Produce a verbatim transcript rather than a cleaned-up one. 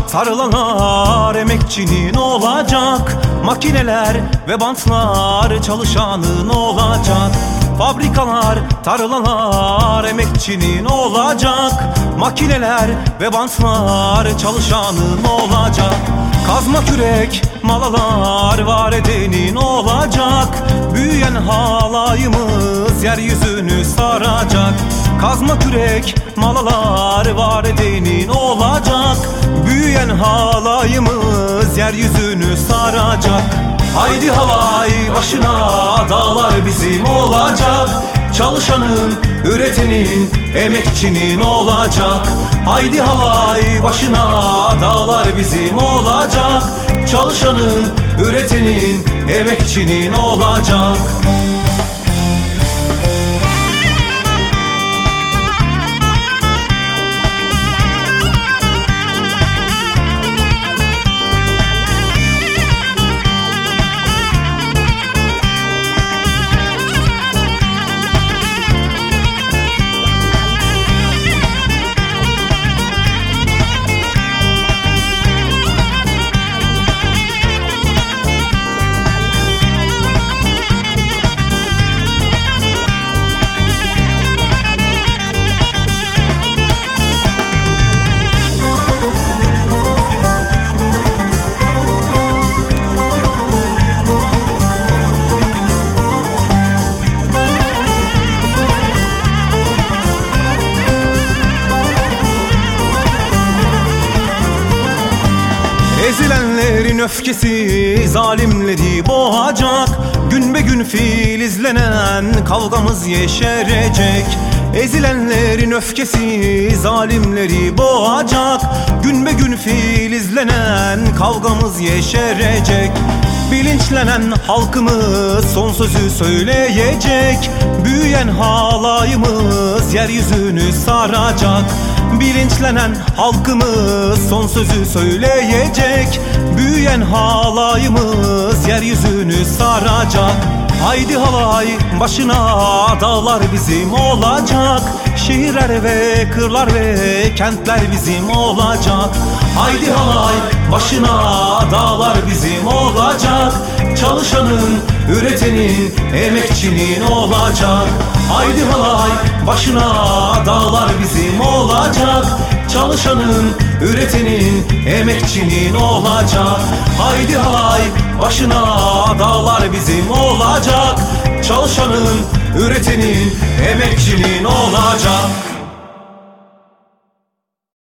tarlalar emekçinin olacak. Makineler ve bantlar çalışanın olacak. Fabrikalar, tarlalar emekçinin olacak. Makineler ve bantlar çalışanın olacak. Kazma kürek, malalar var edenin olacak. Büyüyen halayımız yeryüzünü saracak. Kazma kürek, malalar var edenin olacak. Büyüyen halayımız yeryüzünü saracak. Haydi halay başına, dağlar bizim olacak. Çalışanın, üretenin, emekçinin olacak. Haydi halay başına, dağlar bizim olacak. Çalışanın, üretenin, emekçinin olacak. Ezilenlerin öfkesi zalimleri boğacak. Gün be gün filizlenen kavgamız yeşerecek. Ezilenlerin öfkesi zalimleri boğacak. Gün be gün filizlenen kavgamız yeşerecek. Bilinçlenen halkımız son sözü söyleyecek. Büyüyen halayımız yeryüzünü saracak. Bilinçlenen halkımız son sözü söyleyecek. Büyüyen halayımız yeryüzünü saracak. Haydi halay başına, dağlar bizim olacak. Şehirler ve kırlar ve kentler bizim olacak. Haydi halay başına, dağlar bizim olacak. Çalışanın, üretenin, emekçinin olacak. Haydi halay başına, dağlar bizim olacak. Çalışanın, üretenin, emekçinin olacak. Haydi halay başına, dağlar bizim olacak. Çalışanın, üretenin, emekçinin olacak.